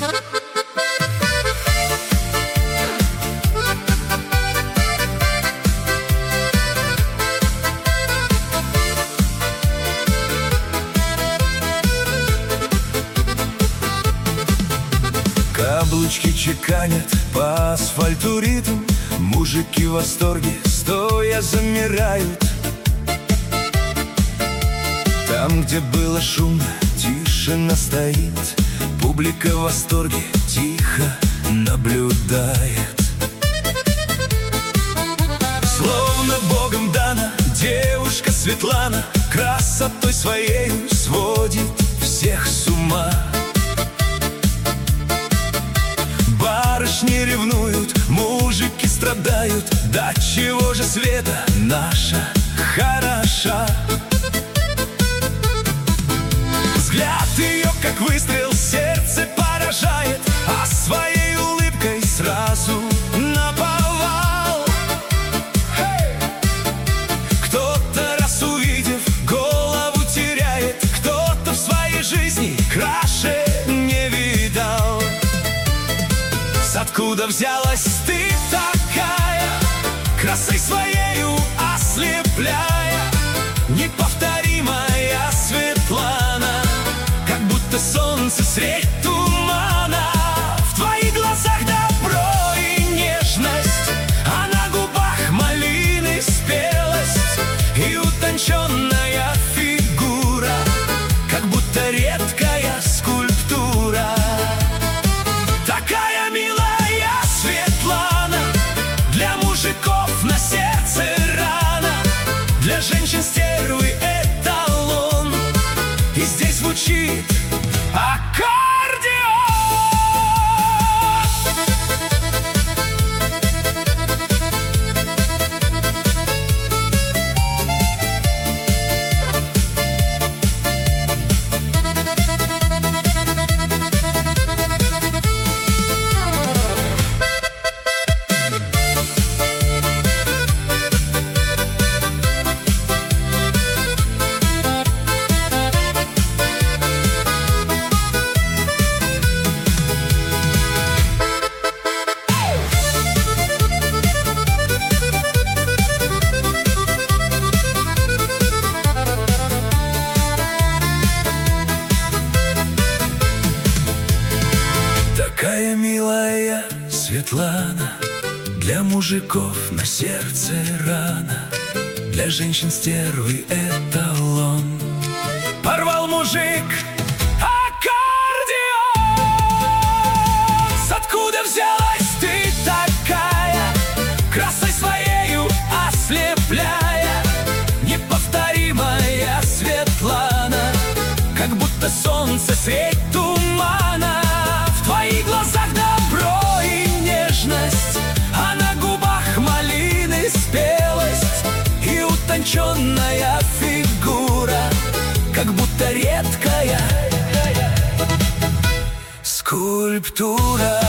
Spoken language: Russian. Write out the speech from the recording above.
Каблучки чеканят по асфальту ритм, мужики в восторге стоя замирают. Там, где было шумно, тишина стоит, публика в восторге тихо наблюдает. Словно Богом дана девушка Светлана, красотой своей сводит всех с ума. Барышни ревнуют, мужики страдают, да чего же Света наша хороша. Взгляд ее, как выстрел, сердце поражает, а своей улыбкой сразу наповал. Кто-то, раз увидев, голову теряет, кто-то в своей жизни краше не видал. Откуда взялась ты такая, красой своею ослепляя, неповторимая Светлана, как будто солнце средь тумана. В твоих глазах добро и нежность, а на губах малины спелость и утонченная фигура, как будто редкая скульптура. Такая милая на сердце рана, для женщин стервы эталон. И здесь звучит аккордеон. Такая милая Светлана, для мужиков на сердце рана, для женщин стервы эталон. Порвал мужик аккордеон. Откуда взялась ты такая, красой своею ослепляя, неповторимая Светлана, как будто солнце средь тумана. В твоих глазах добро и нежность, а на губах малины спелость и утонченная фигура, как будто редкая скульптура.